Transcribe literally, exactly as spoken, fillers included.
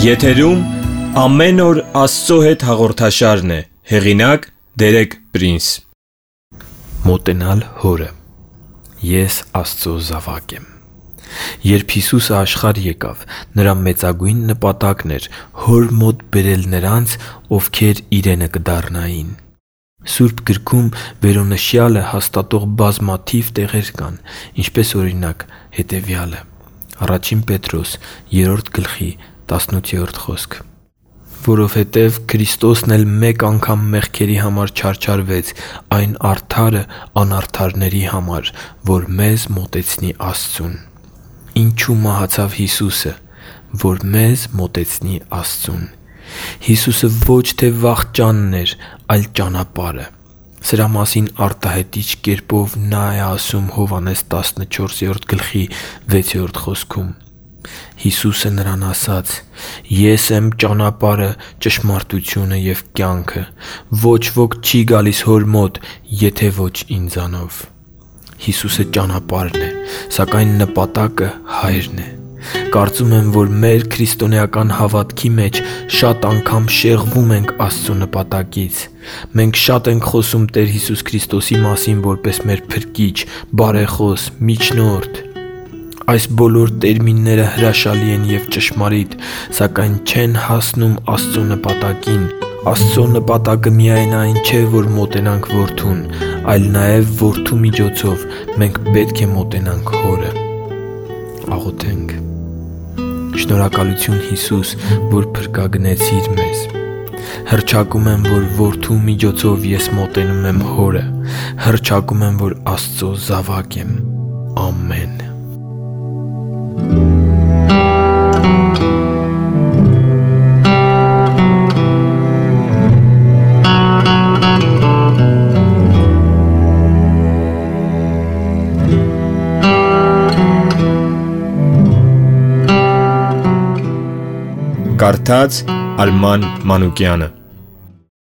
Եթերում ամեն օր Աստծո հետ հաղորդաշարն է, հեղինակ Դերեկ Պրինս։ Մոտենալ հորը։ Ես Աստծո զավակ եմ։ Երբ Հիսուսը աշխարհ եկավ, նրա մեծագույն նպատակն էր հոր մոտ բերել նրանց, ովքեր իրենը կդառնային։ Սուրբ գրքում վերոնշյալը հաստատող բազմաթիվ տեղեր կան, ինչպես օրինակ հետևյալը. Առաջին Պետրոս երրորդ գլխի տասնութերորդ խոսք. որովհետև Քրիստոսն էլ մեկ անգամ մեղքերի համար չարչարվեց, այն արդարը անարդարների համար, որ մեզ մոտեցնի Աստծուն։ Ինչու մահացավ Հիսուսը, որ մեզ մոտեցնի Աստծուն։ Հիսուսը ոչ թե վախճանն էր, այլ ճանապարհը։ Սրա մասին արտահայտիչ կերպով նա է ասում Հովհաննես տասնչորսերորդ գլխի վեցերորդ խոսքում. Հիսուսը նրան ասաց. «Ես եմ ճանապարհը, ճշմարտությունը և կյանքը. ոչ ոք չի գալիս Հոր մոտ, եթե ոչ ինձանով»։ Հիսուսը ճանապարհն է, սակայն նպատակը Հայրն է։ Կարծում եմ, որ մեր քրիստոնեական հավատքի մեջ շատ անգամ շեղվում ենք Աստծո նպատակից։ Մենք շատ ենք խոսում Տեր Հիսուս Քրիստոսի մասին որպես մեր փրկիչ, բարեխոս, միջնորդ։ Այս բոլոր տերմինները հրաշալի են և ճշմարիտ, սակայն չեն հասնում Աստծո նպատակին։ Աստծո նպատակը միայն այն չէ, որ մոտենանք Որդուն, այլ նաև Որդու միջոցով մենք պետք է մոտենանք Հորը։ Աղոթենք։ Շնորհակալություն Հիսուս, որ փրկագնեցիր մեզ։ Հռչակում եմ, որ Որդու միջոցով ես մոտենում եմ Հորը։ Հռչակում եմ, որ Աստծո զավակ եմ։ Ամեն։ Կարդաց Արման Մանուկյանը։